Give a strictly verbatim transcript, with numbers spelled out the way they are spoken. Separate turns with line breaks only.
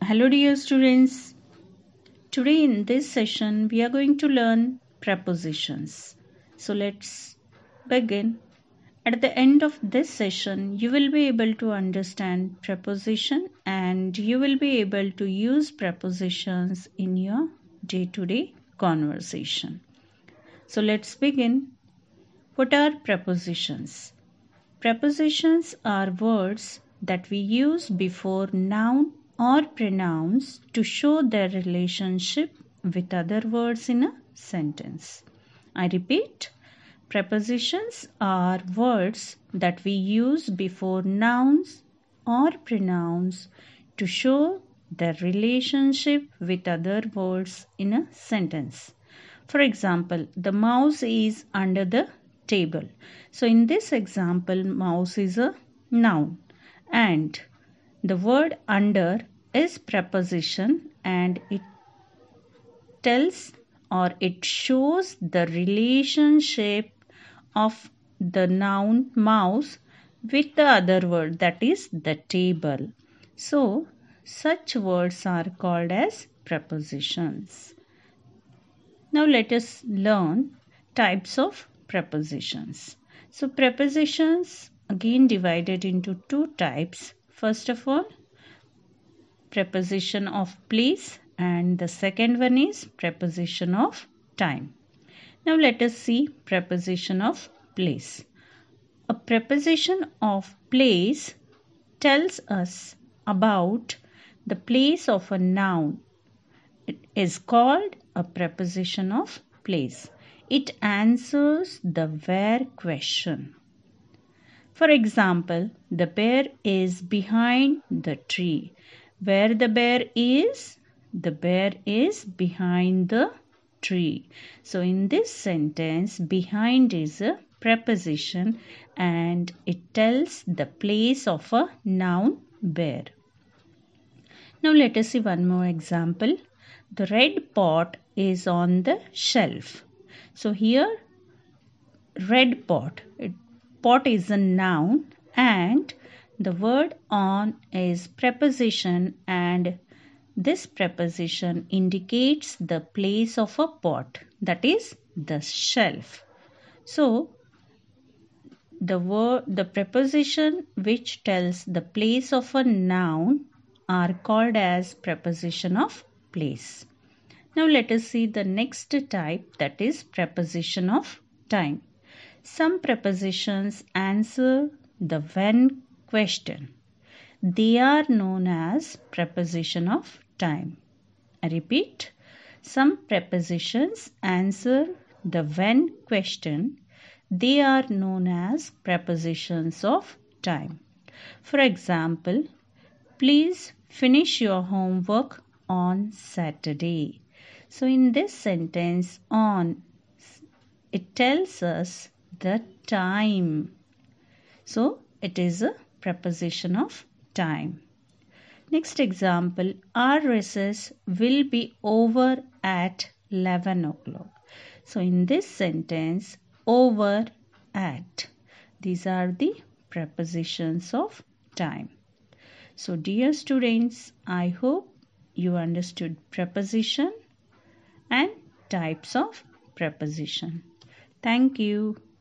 Hello dear students. Today in this session we are going to learn prepositions. So let's begin. At the end of this session you will be able to understand preposition and you will be able to use prepositions in your day-to-day conversation. So let's begin. What are prepositions? Prepositions are words that we use before noun or pronouns to show their relationship with other words in a sentence. I repeat, prepositions are words that we use before nouns or pronouns to show their relationship with other words in a sentence. For example, the mouse is under the table. So in this example, mouse is a noun and the word under is preposition and it tells or it shows the relationship of the noun mouse with the other word, that is the table. So such words are called as prepositions. Now let us learn types of prepositions. So prepositions again divided into two types. First of all, preposition of place and the second one is preposition of time. Now let us see preposition of place. A preposition of place tells us about the place of a noun. It is called a preposition of place. It answers the where question. For example, the bear is behind the tree. Where the bear is? The bear is behind the tree. So in this sentence, behind is a preposition and it tells the place of a noun bear. Now let us see one more example. The red pot is on the shelf. So here red pot. It, pot is a noun and the word on is preposition and this preposition indicates the place of a pot, that is the shelf. So the word the preposition which tells the place of a noun are called as preposition of place. Now let us see the next type, that is preposition of time. Some prepositions answer the when question. They are known as preposition of time. I repeat, some prepositions answer the when question. They are known as prepositions of time. For example, please finish your homework on Saturday. So in this sentence, on, it tells us the time. So it is a preposition of time. Next example, our recess will be over at eleven o'clock. So in this sentence, over at, these are the prepositions of time. So dear students, I hope you understood preposition and types of preposition. Thank you.